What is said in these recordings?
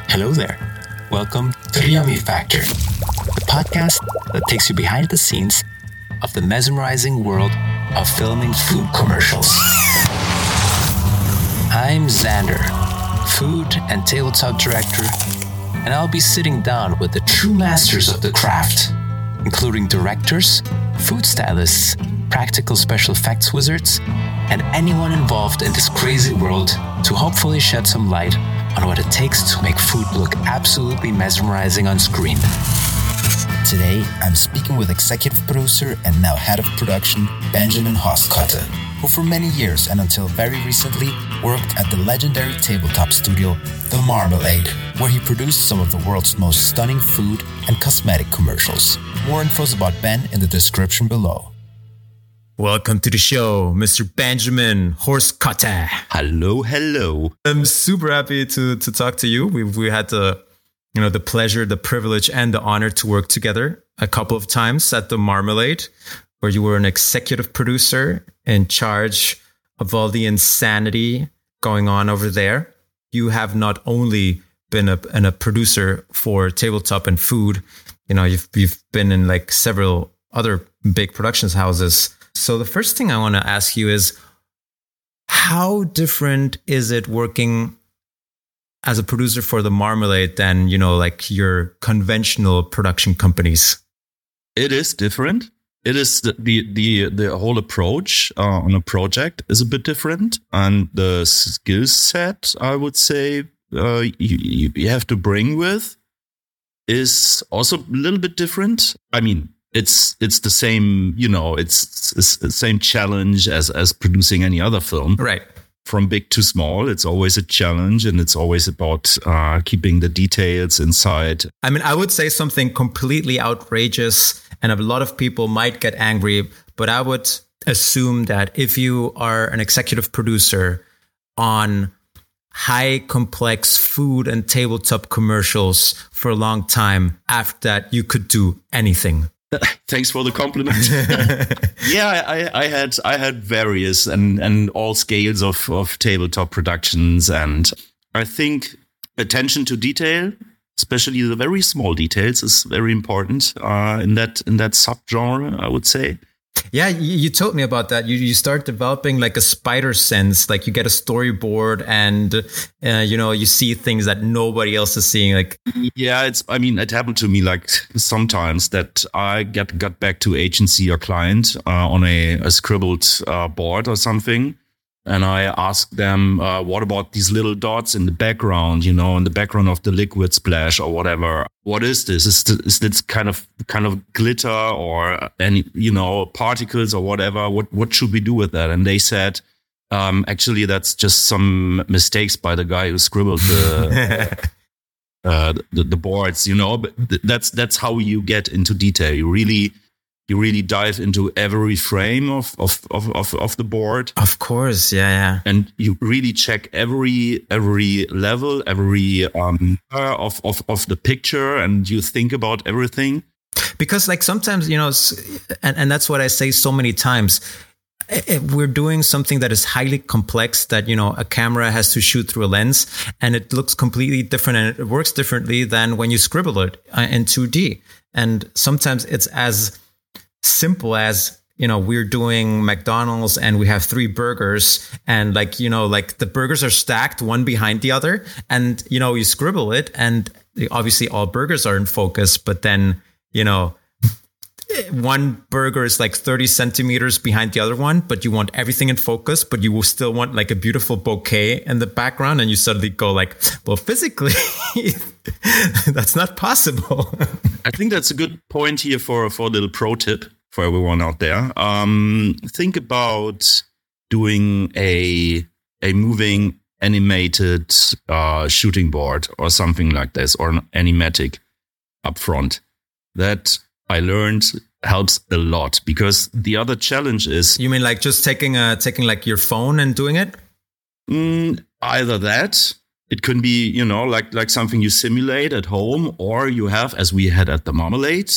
Hello there. Welcome to the Yummy Factor, the podcast that takes you behind the scenes of the mesmerizing world of filming food commercials. I'm Xander, food and tabletop director, and I'll be sitting down with the true masters of the craft, including directors, food stylists, practical special effects wizards, and anyone involved in this crazy world to hopefully shed some light on what it takes to make food look absolutely mesmerizing on screen. Today, I'm speaking with executive producer and now head of production, Benjamin Hostkotte, who for many years and until very recently worked at the legendary tabletop studio, The Marmalade, where he produced some of the world's most stunning food and cosmetic commercials. More info about Ben in the description below. Welcome to the show, Mr. Benjamin Hostkotte. Hello. I'm super happy to talk to you. We had the pleasure, the privilege, and the honor to work together a couple of times at The Marmalade, where you were an executive producer in charge of all the insanity going on over there. You have not only been a producer for tabletop and food, you've been in like several other big productions houses. So the first thing I want to ask you is, how different is it working as a producer for The Marmalade than, like your conventional production companies? It is different. It is the whole approach on a project is a bit different, and the skill set, I would say, you have to bring with is also a little bit different. I mean, it's the same, it's the same challenge as producing any other film. Right. From big to small, it's always a challenge, and it's always about keeping the details inside. I mean, I would say something completely outrageous, and a lot of people might get angry, but I would assume that if you are an executive producer on high complex food and tabletop commercials for a long time, after that, you could do anything. Thanks for the compliment. Yeah, I had various and all scales of tabletop productions, and I think attention to detail, especially the very small details, is very important in that subgenre, I would say. Yeah, you told me about that. You start developing like a spider sense, like you get a storyboard and, you see things that nobody else is seeing. Like, yeah, it happened to me like sometimes that I got back to agency or client on a scribbled board or something. And I asked them, what about these little dots in the background, in the background of the liquid splash or whatever? What is this? Is this kind of glitter or any, particles or whatever? What should we do with that? And they said, actually, that's just some mistakes by the guy who scribbled the boards, but that's how you get into detail. You really dive into every frame of the board. Of course, yeah. And you really check every level, every of the picture, and you think about everything. Because like sometimes, and that's what I say so many times, we're doing something that is highly complex, that, a camera has to shoot through a lens, and it looks completely different and it works differently than when you scribble it in 2D. And sometimes it's as simple as, we're doing McDonald's and we have 3 burgers, and like the burgers are stacked one behind the other, and you scribble it, and obviously all burgers are in focus, but then one burger is like 30 centimeters behind the other one, but you want everything in focus, but you will still want like a beautiful bouquet in the background, and you suddenly go like, well, physically that's not possible. I think that's a good point here for a little pro tip for everyone out there. Think about doing a moving animated shooting board or something like this, or an animatic up front. That I learned helps a lot, because the other challenge is... You mean like just taking like your phone and doing it? Either that, it could be, like something you simulate at home, or you have, as we had at the Marmalade,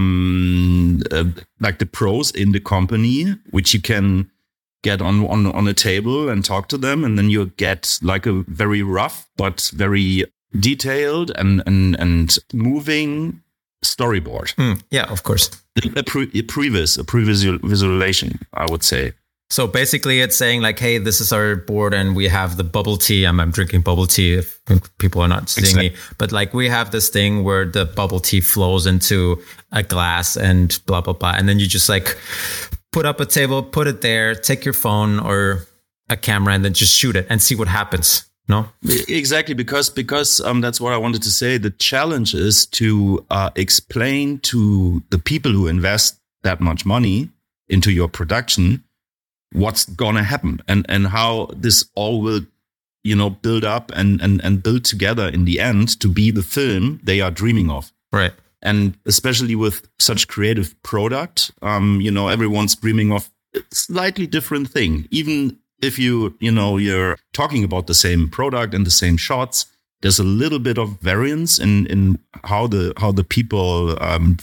like the pros in the company, which you can get on a table and talk to them, and then you get like a very rough but very detailed and moving storyboard. Yeah, of course. A previous visualization, I would say. So basically it's saying like, hey, this is our board and we have the bubble tea. I'm drinking bubble tea if people are not seeing me. But like we have this thing where the bubble tea flows into a glass and blah, blah, blah. And then you just like put up a table, put it there, take your phone or a camera and then just shoot it and see what happens. No? Exactly, because that's what I wanted to say. The challenge is to explain to the people who invest that much money into your production what's gonna happen and how this all will, build up and build together in the end to be the film they are dreaming of. Right. And especially with such creative product, everyone's dreaming of a slightly different thing. Even if you're talking about the same product and the same shots, there's a little bit of variance in how the people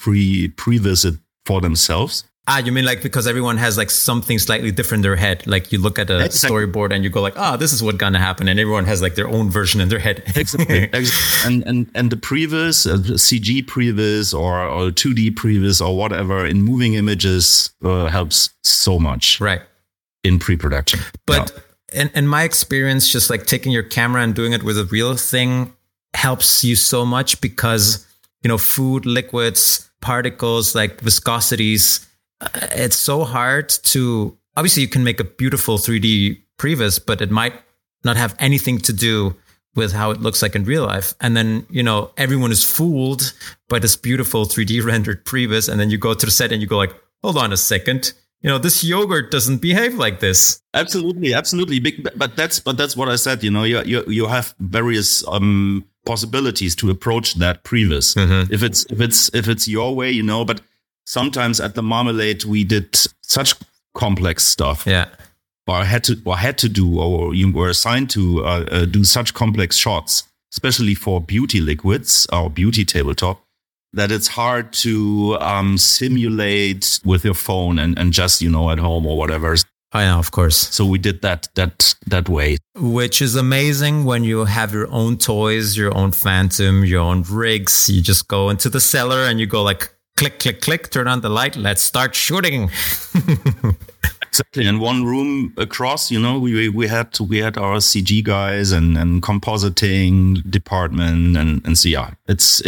pre-visit for themselves. You mean like because everyone has like something slightly different in their head? Like you look at a storyboard and you go like, this is what's gonna happen, and everyone has like their own version in their head. Exactly. And the previs, CG previs or 2D previs or whatever in moving images helps so much. Right. In pre-production. But in my experience, just like taking your camera and doing it with a real thing helps you so much because, food, liquids, particles, like viscosities, it's so hard to, obviously you can make a beautiful 3D previs, but it might not have anything to do with how it looks like in real life. And then, everyone is fooled by this beautiful 3D rendered previs. And then you go to the set and you go like, hold on a second. This yogurt doesn't behave like this. Absolutely. But that's what I said. You have various possibilities to approach that previs. Mm-hmm. If it's your way, but sometimes at the Marmalade we did such complex stuff. Yeah. Or had to do, or you were assigned to do such complex shots, especially for beauty liquids or beauty tabletop, that it's hard to simulate with your phone and just, at home or whatever. I know, of course. So we did that way. Which is amazing when you have your own toys, your own Phantom, your own rigs. You just go into the cellar and you go like, click, click, click, turn on the light. Let's start shooting. Exactly. In one room across, we had our CG guys and compositing department and so yeah, it's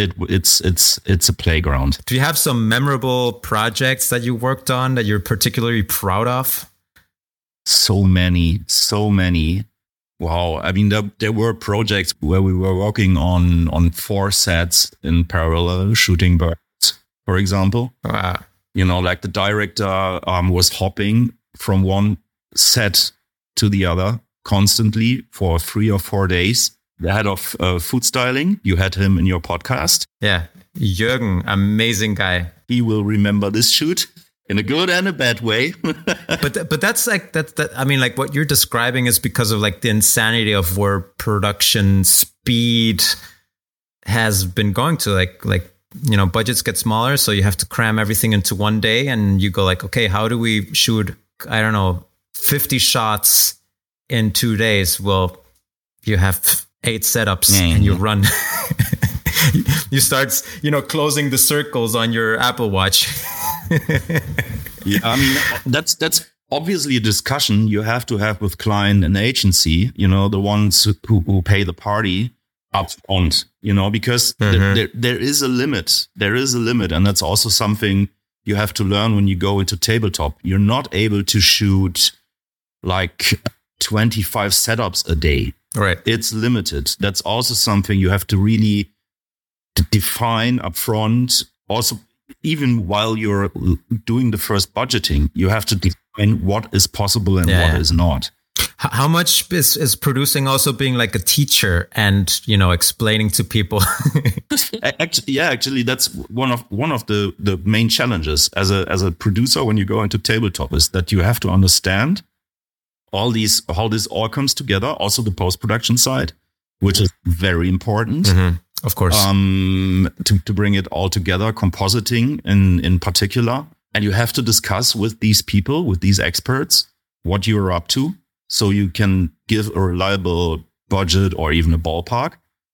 a playground. Do you have some memorable projects that you worked on that you're particularly proud of? So many. Wow. I mean, there were projects where we were working on 4 sets in parallel, shooting birds, for example. Wow. Like the director was hopping from one set to the other constantly for 3 or 4 days. The head of food styling, you had him in your podcast. Yeah, Jürgen, amazing guy. He will remember this shoot in a good and a bad way. but that's like that. I mean, like what you're describing is because of like the insanity of where production speed has been going to. Like budgets get smaller, so you have to cram everything into one day, and you go like, okay, how do we shoot? I don't know, 50 shots in 2 days. Well, you have 8 setups and you run. You start, closing the circles on your Apple Watch. Yeah, I mean, that's obviously a discussion you have to have with client and agency, the ones who pay the party up front, because there is a limit. There is a limit. And that's also something you have to learn when you go into tabletop. You're not able to shoot like 25 setups a day. Right. It's limited. That's also something you have to really define upfront. Also, even while you're doing the first budgeting, you have to define what is possible and what is not. How much is producing also being like a teacher and, explaining to people? Actually, that's one of the main challenges as a producer when you go into tabletop is that you have to understand how this all comes together. Also the post-production side, which is very important. Mm-hmm. Of course. To bring it all together, compositing in particular. And you have to discuss with these people, with these experts, what you're up to. So you can give a reliable budget or even a ballpark.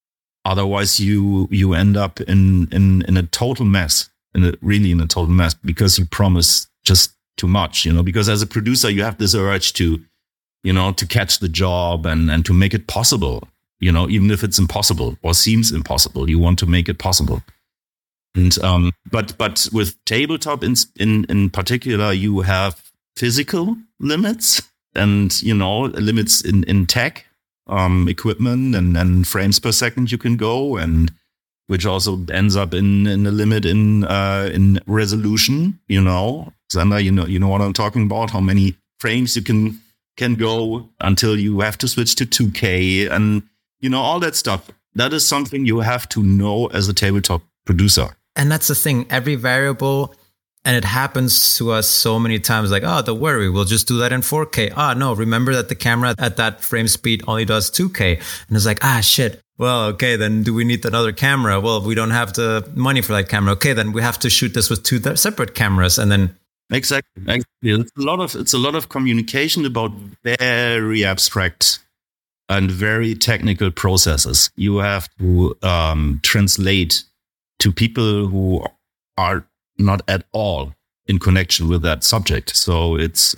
Otherwise, you end up in a total mess, in a total mess, because you promise just too much, because as a producer, you have this urge to, to catch the job and to make it possible, even if it's impossible or seems impossible, you want to make it possible. And, but with tabletop in particular, you have physical limits and, limits in tech, equipment and frames per second you can go, and which also ends up in a limit in resolution. Xander, you know what I'm talking about. How many frames you can go until you have to switch to 2K, and all that stuff. That is something you have to know as a tabletop producer. And that's the thing. Every variable. And it happens to us so many times, like, oh, don't worry, we'll just do that in 4K. Ah, no, remember that the camera at that frame speed only does 2K. And it's like, shit. Well, okay, then do we need another camera? Well, we don't have the money for that camera. Okay, then we have to shoot this with two separate cameras. And then exactly. It's a lot of communication about very abstract and very technical processes. You have to translate to people who are not at all in connection with that subject. So it's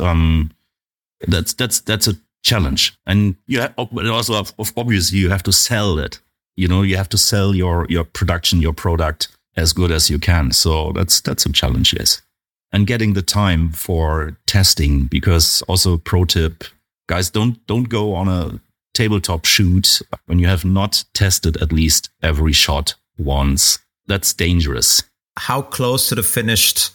that's a challenge. And also obviously you have to sell it. You have to sell your production, your product as good as you can. So that's a challenge, yes. And getting the time for testing, because also pro tip, guys, don't go on a tabletop shoot when you have not tested at least every shot once. That's dangerous. How close to the finished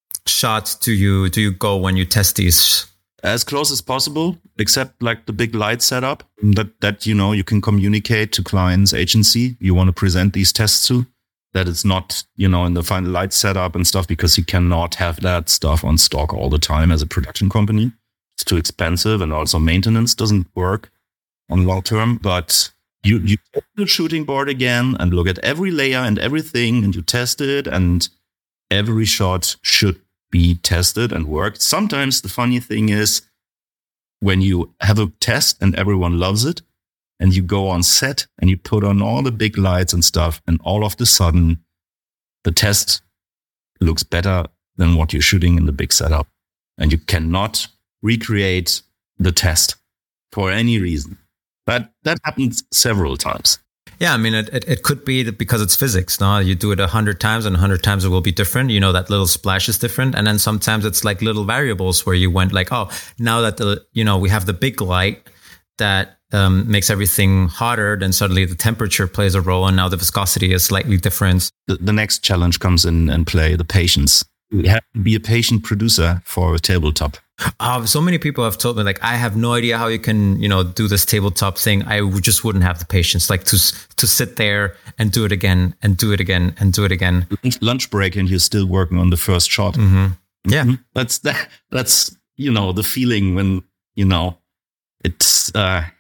shot do you go when you test these? As close as possible, except like the big light setup that you can communicate to clients, agency you want to present these tests to, that it's not, in the final light setup and stuff, because you cannot have that stuff on stock all the time as a production company. It's too expensive, and also maintenance doesn't work on long term. But you take the shooting board again and look at every layer and everything, and you test it, and every shot should be tested and worked. Sometimes the funny thing is when you have a test and everyone loves it, and you go on set and you put on all the big lights and stuff, and all of a sudden the test looks better than what you're shooting in the big setup. And you cannot recreate the test for any reason. That happens several times. Yeah, I mean, it could be because it's physics. No, you do it 100 times, and 100 times it will be different. That little splash is different, and then sometimes it's like little variables where you went like, oh, now that we have the big light that makes everything hotter, then suddenly the temperature plays a role, and now the viscosity is slightly different. The next challenge comes in and play: the patience. You have to be a patient producer for a tabletop. So many people have told me, like, I have no idea how you can, do this tabletop thing. I just wouldn't have the patience, like to sit there and do it again and do it again and do it again. Lunch break and you're still working on the first shot. Mm-hmm. Yeah. Mm-hmm. That's the feeling when, it's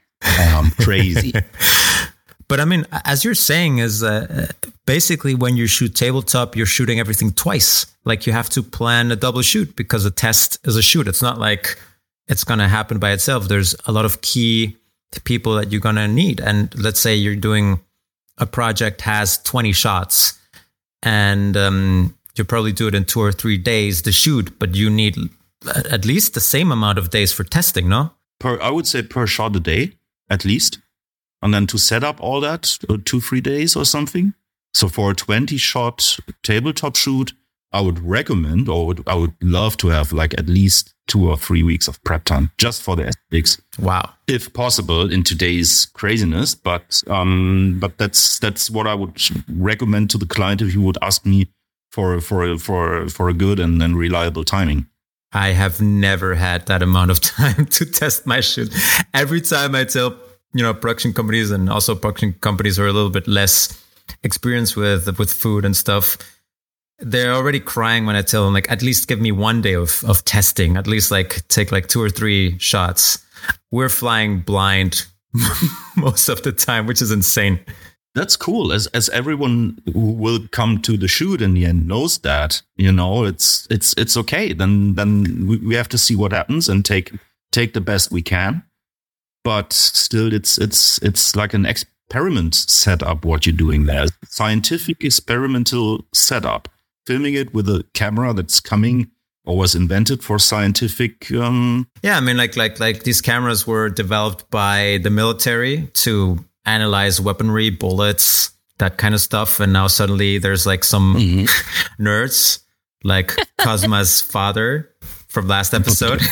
crazy. But I mean, as you're saying, is basically when you shoot tabletop, you're shooting everything twice. Like you have to plan a double shoot because a test is a shoot. It's not like it's going to happen by itself. There's a lot of key people that you're going to need. And let's say you're doing a project has 20 shots, and you probably do it in 2 or 3 days to shoot, but you need at least the same amount of days for testing, no? I would say per shot a day, at least. And then to set up all that, 2-3 days or something. So for a 20-shot tabletop shoot, I would recommend, I would love to have like at least 2 or 3 weeks of prep time just for the aesthetics. Wow. If possible in today's craziness. But that's what I would recommend to the client if you would ask me for a good and then reliable timing. I have never had that amount of time to test my shoot. Every time I tell production companies, and also production companies who are a little bit less experienced with food and stuff, they're already crying when I tell them, like, at least give me 1 day of testing, at least like take like 2 or 3 shots. We're flying blind most of the time, which is insane. That's cool. As everyone who will come to the shoot in the end knows that, it's okay. Then we have to see what happens and take the best we can. But still, it's like an experiment setup, what you're doing there. Scientific experimental setup. Filming it with a camera that's coming or was invented for scientific. Yeah, I mean, like these cameras were developed by the military to analyze weaponry, bullets, that kind of stuff. And now suddenly there's like some nerds like Cosma's father from last episode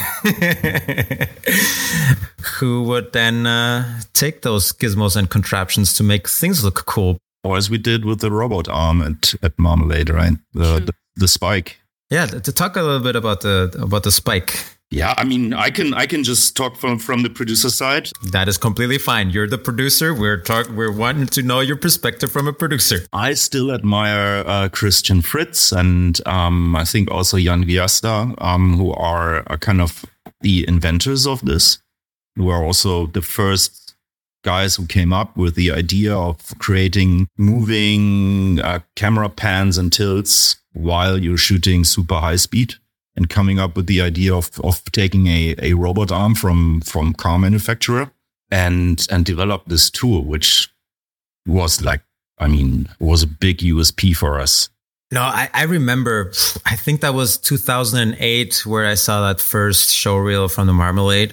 who would then take those gizmos and contraptions to make things look cool. Or as we did with the robot arm at Marmalade, right? The spike. Yeah, to talk a little bit about the spike. Yeah, I mean, I can just talk from the producer side. That is completely fine. You're the producer. We're wanting to know your perspective from a producer. I still admire Christian Fritz and I think also Jan Giasta, who are kind of the inventors of this, who are also the first guys who came up with the idea of creating moving camera pans and tilts while you're shooting super high speed, and coming up with the idea of taking a robot arm from car manufacturer and develop this tool, which was was a big USP for us. No, I remember, I think that was 2008 where I saw that first showreel from the Marmalade.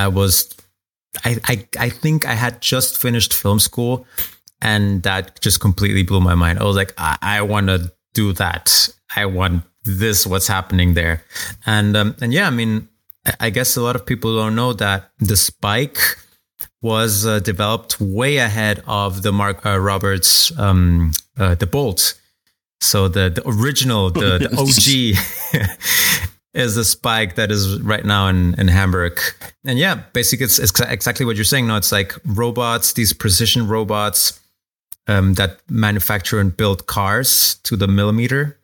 I think I had just finished film school, and that just completely blew my mind. I was like, I want to do that. I want this, what's happening there. And yeah, I mean, I guess a lot of people don't know that the Spike was developed way ahead of the Mark Roberts, the Bolt. So the original, the OG is the Spike that is right now in Hamburg. And yeah, basically it's exactly what you're saying. No, it's like robots, these precision robots that manufacture and build cars to the millimeter.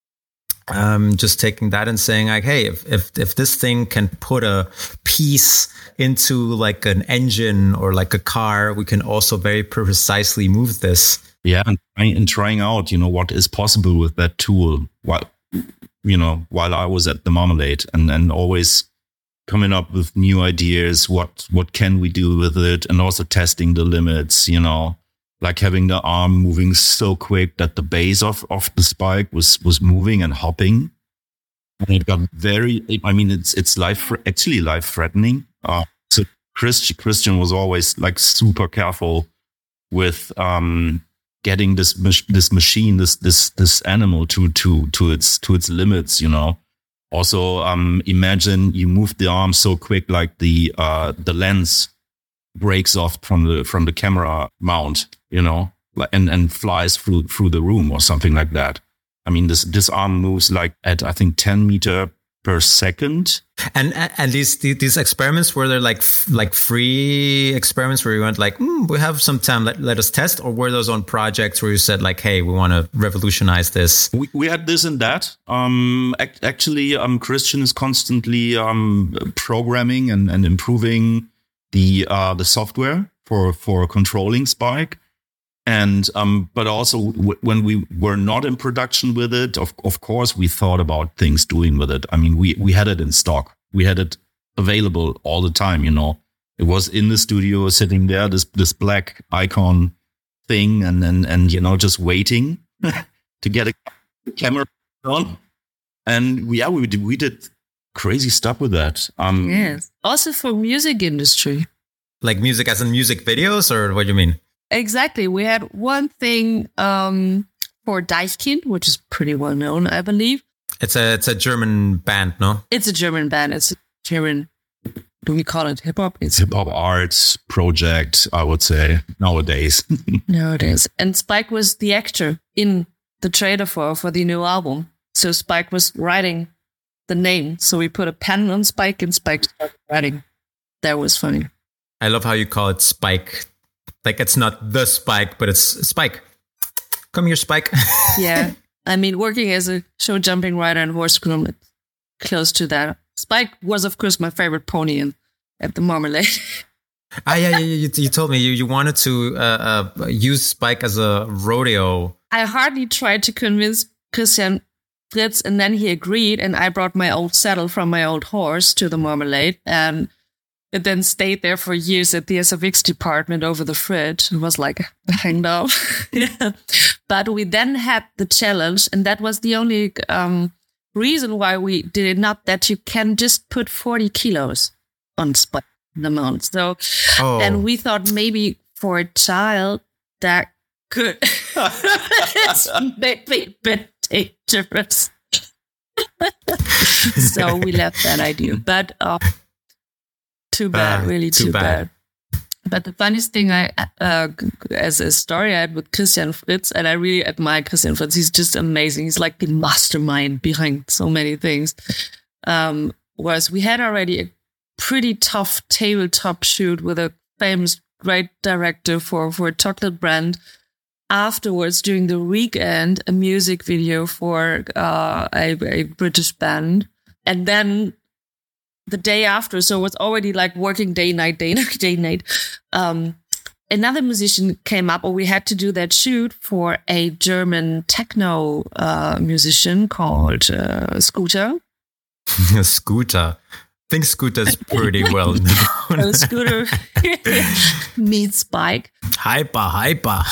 Just taking that and saying like, hey, if this thing can put a piece into like an engine or like a car, we can also very precisely move this. Yeah, and trying out, what is possible with that tool while I was at the Marmalade, and always coming up with new ideas. What can we do with it? And also testing the limits, like having the arm moving so quick that the base of the Spike was moving and hopping. And it got it's actually life threatening. So Christian was always like super careful with, getting this machine, this animal to its limits, Also, imagine you move the arm so quick, like the lens breaks off from the camera mount, and flies through the room or something like that. I mean, this arm moves like at, I think, 10 meters per second. And these experiments, were there like free experiments where you went like, we have some time, let us test, or were those on projects where you said like, hey, we want to revolutionize this? We had this and that. Actually, Christian is constantly programming and improving the software for controlling Spike. And but also when we were not in production with it, of course we thought about things doing with it. I mean, we had it in stock, we had it available all the time. It was in the studio, sitting there, this black icon thing, and just waiting to get a camera on. And we did crazy stuff with that. Yes, also for music industry, like music as in music videos, or what do you mean? Exactly. We had one thing for Deichkind, which is pretty well known, I believe. It's a German band, no? It's a German band. It's a German, do we call it hip hop? It's hip hop arts project, I would say, nowadays. Nowadays. And Spike was the actor in the trailer for the new album. So Spike was writing the name. So we put a pen on Spike and Spike started writing. That was funny. I love how you call it Spike. Like, it's not the Spike, but it's Spike. Come here, Spike. Yeah. I mean, working as a show jumping rider and horse groom, it's close to that. Spike was, of course, my favorite pony at the Marmalade. Yeah. You told me you wanted to use Spike as a rodeo. I hardly tried to convince Christian Fritz, and then he agreed, and I brought my old saddle from my old horse to the Marmalade, and It then stayed there for years at the SFX department over the fridge. It was like hanged up. Yeah. But we then had the challenge, and that was the only reason why we did it. Not that you can just put 40 kilos on Spike the mount. So, and we thought maybe for a child that could it's maybe a bit dangerous. So we left that idea. But too bad, really too bad. But the funniest thing as a story I had with Christian Fritz, and I really admire Christian Fritz. He's just amazing. He's like the mastermind behind so many things. Was we had already a pretty tough tabletop shoot with a famous great director for a chocolate brand. Afterwards, during the weekend, a music video for a British band. And then the day after, so it was already like working day, night. Another musician came up, or we had to do that shoot for a German techno musician called Scooter. Scooter. I think Scooter's pretty well known. Scooter meets Spike. Hyper.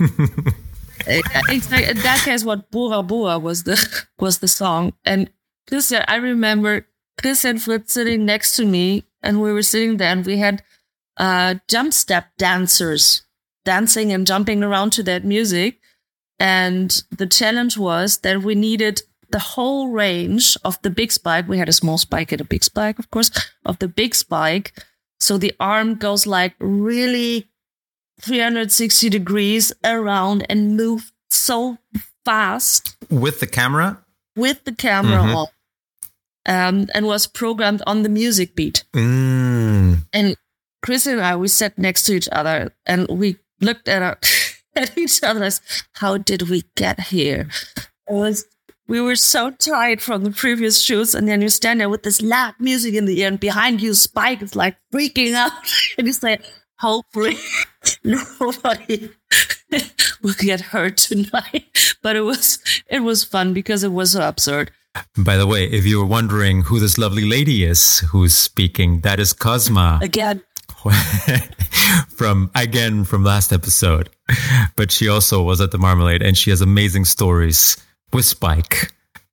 It's like, in that case, what Bora Bora was the song. And Christian, I remember Christian Fritz sitting next to me, and we were sitting there, and we had jump step dancers dancing and jumping around to that music. And the challenge was that we needed the whole range of the big spike. We had a small spike and a big spike, of course, of the big spike. So the arm goes like really 360 degrees around and move so fast. With the camera? With the camera on. And was programmed on the music beat. And Chris and I, we sat next to each other and we looked at each other as, how did we get here? We were so tired from the previous shoots, and then you stand there with this loud music in the ear, and behind you, Spike is like freaking out. And he's like, hopefully nobody will get hurt tonight. But it was fun because it was so absurd. By the way, if you were wondering who this lovely lady is who's speaking, that is Cosma. Again. from last episode. But she also was at the Marmalade, and she has amazing stories with Spike.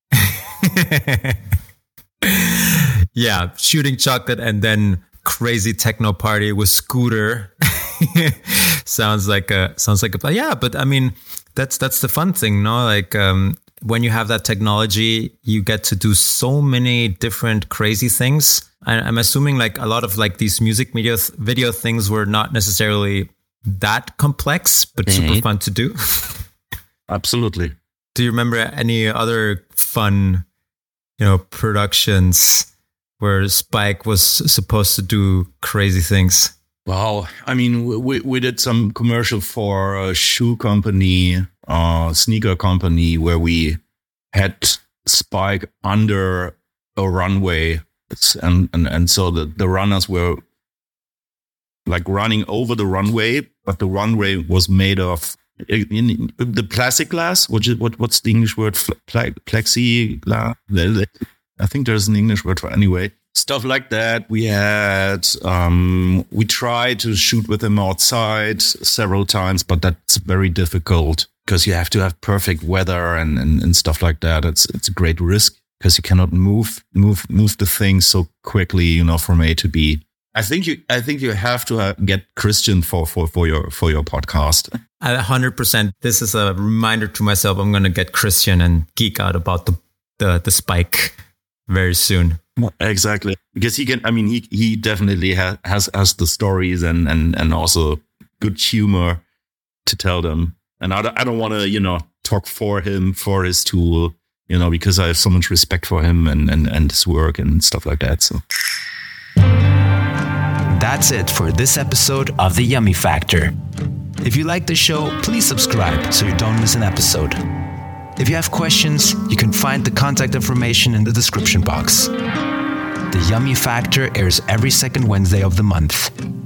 Yeah, shooting chocolate and then crazy techno party with Scooter. sounds like a yeah, but I mean that's the fun thing, no? Like when you have that technology, you get to do so many different crazy things. I'm assuming like a lot of like these music video things were not necessarily that complex, but super fun to do. Absolutely. Do you remember any other fun, productions where Spike was supposed to do crazy things? Wow. I mean, we did some commercial for a shoe company, sneaker company, where we had Spike under a runway. And so the runners were like running over the runway, but the runway was made of the plastic glass. What's the English word? Plexiglass. I think there's an English word for anyway. Stuff like that. We had, we tried to shoot with them outside several times, but that's very difficult because you have to have perfect weather and stuff like that. It's a great risk because you cannot move the thing so quickly, from A to B. I think you have to get Christian for your podcast. 100%. This is a reminder to myself. I'm going to get Christian and geek out about the Spike very soon. Exactly, because he can. I mean, he definitely has the stories and also good humor to tell them. And I don't want to talk for him for his tool, because I have so much respect for him and his work and stuff like that. So. That's it for this episode of The Yummy Factor. If you like the show, please subscribe so you don't miss an episode. If you have questions, you can find the contact information in the description box. The Yummy Factor airs every second Wednesday of the month.